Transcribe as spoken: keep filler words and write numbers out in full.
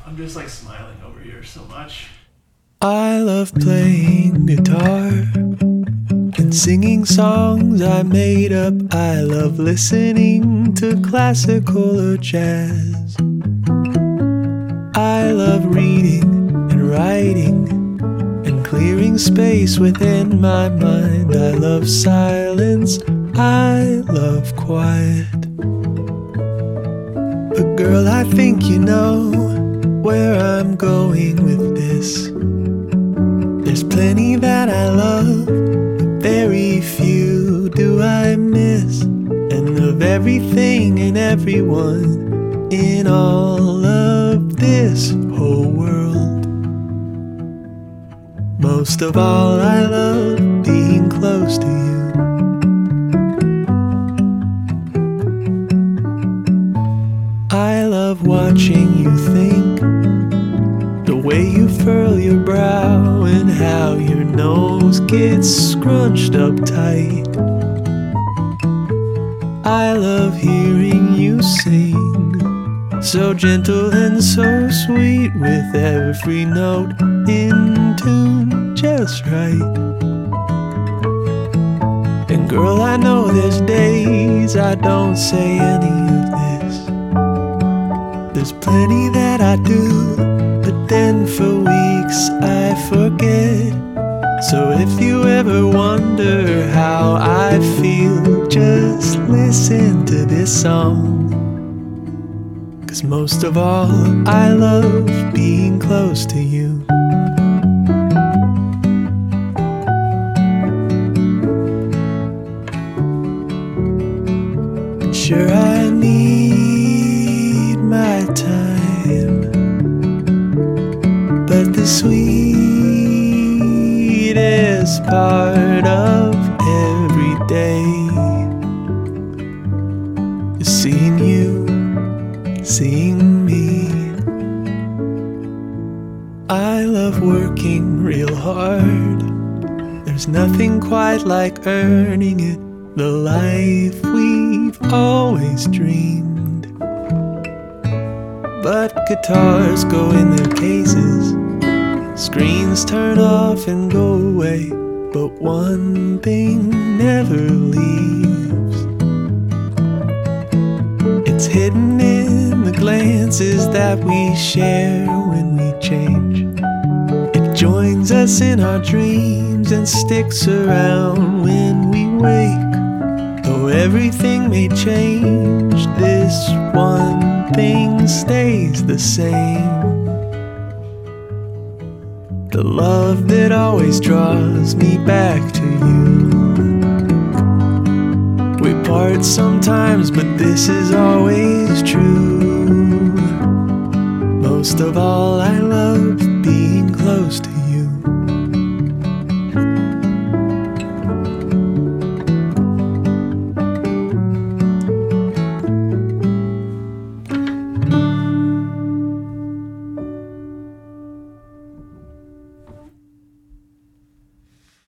I'm just like smiling over here so much. I love playing guitar and singing songs I made up. I love listening to classical or jazz. I love reading and writing and clearing space within my mind. I love silence, I love quiet. But girl, I think you know where I'm going with this. There's plenty that I love, but very few do I miss. And of everything and everyone in all of this whole world, most of all I love being close to you. I love watching you think, the way you furl your brow and how your nose gets scrunched up tight. I love hearing you sing, so gentle and so sweet, with every note in tune just right. And girl, I know there's days I don't say any of this. There's plenty that I do, but then for weeks I forget. So if you ever wonder how I feel, just listen to this song. 'Cause most of all, I love being close to you. Sure, I need my time, but the sweetest part of every day is seeing you, seeing me. I love working real hard. There's nothing quite like earning it, the life we've always dreamed. But guitars go in their cases, screens turn off and go away, but one thing never leaves. It's hidden in the glances that we share when we change. It joins us in our dreams and sticks around when we wake. Though everything may change, this one thing stays the same. The love that always draws me back to you. We part sometimes, but this is always true. Most of all, I love